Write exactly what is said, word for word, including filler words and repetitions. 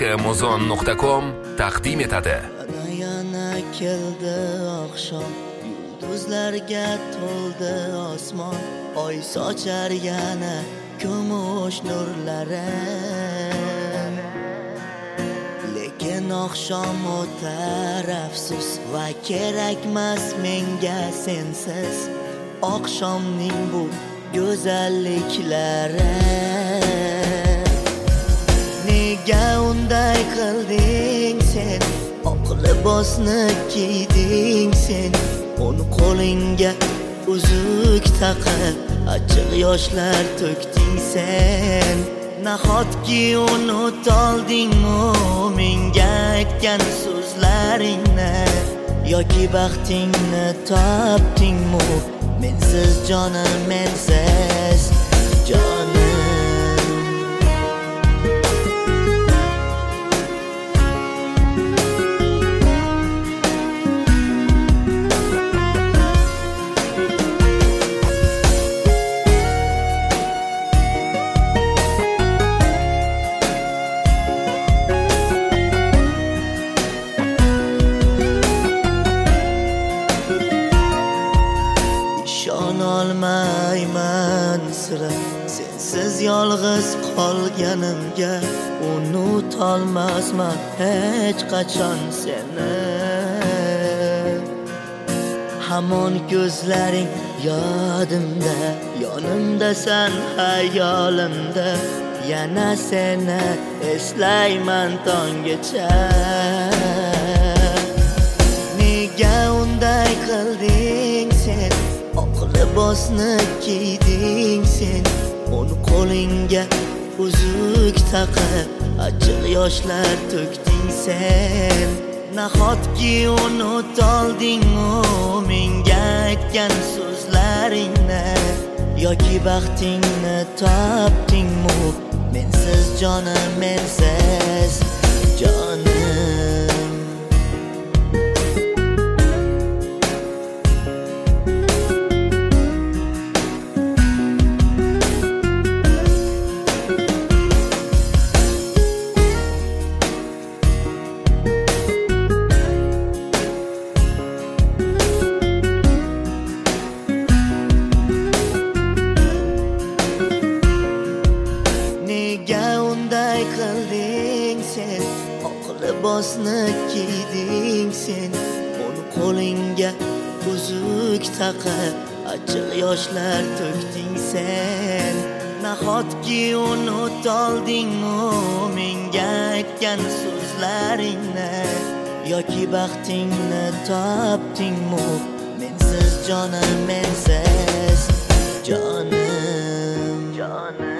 amazon nuqta com taqdim etadi. Yana keldi oqshom, yulduzlarga to'ldi osmon, oy sochar yana kumush nurlari. Lekin oqshom o'tar afsus va kerakmas menga sensiz oqshomning bu go'zalliklari. Nega unday qilding sen, oq libosni kiyding sen, o'ng qo'lingga uzuk taqib achchiq yoshlar to'kding sen. Nahotki unutoldingmi menga aytgan so'zlaringni, yoki baxtingni topdingmi mensiz jonim, mensiz jonim. Olmayman sira sensiz yolg'iz qolganimga, unutolmasman hech qachon seni. Hamon ko'zlaring yodimda, yonimdasan hayolimda, yana seni eslayman tonggacha. Nega unday qilding sen, oq libosni kiyding sen, o'ng qo'lingga uzuk taqib achchiq yoshlar to'kding sen. Nahotki unutoldingmi menga aytgan so'zlaringni, yoki baxtingni topdingmi mensiz jonim, mensiz jonim. Nega unday qilding sen, oq libosni kiyding sen, o'ng qo'lingga uzuk taqib achchiq yoshlar to'kding sen. Nahotki unutoldingmi menga aytgan so'zlaringni, yoki baxtingni topdingmi mensiz jonim, mensiz jonim, jonim.